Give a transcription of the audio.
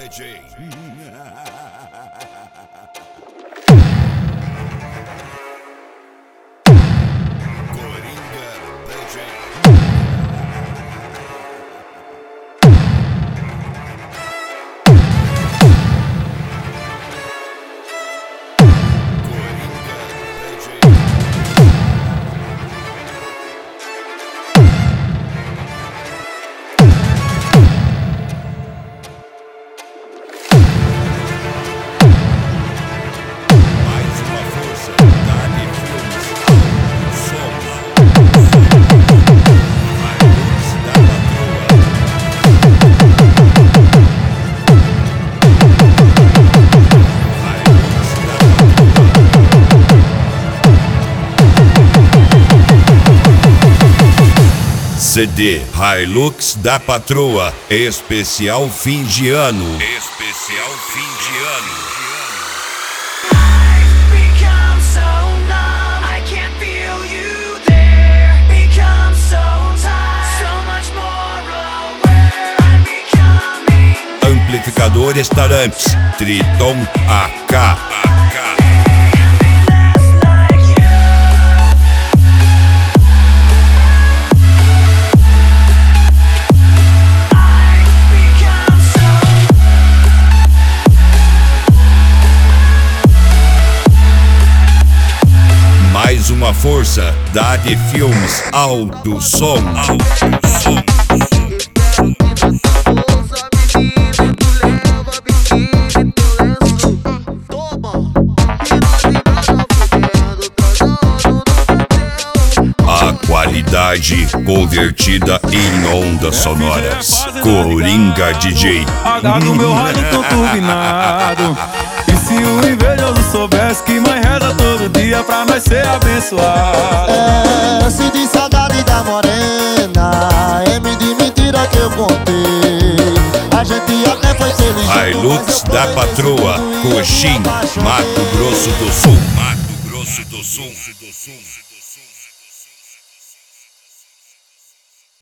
DJ. Coringa DJ. CD Hilux da Patroa, especial fim de ano. Especial fim de ano. Amplificador Staramps Triton AK. Mais uma força da AD Filmes Alto Som. Alto Som. A qualidade convertida em ondas sonoras. Coringa DJ. H no meu rádio tô turbinado. E se o invejoso soubesse que mãe reza todo dia pra nós ser abençoado. É, se de saudade da morena, M de mentira que eu contei. A gente até foi feliz. Hilux da Patroa, Coxim, Mato Grosso do Sul. Mato Grosso do Sul.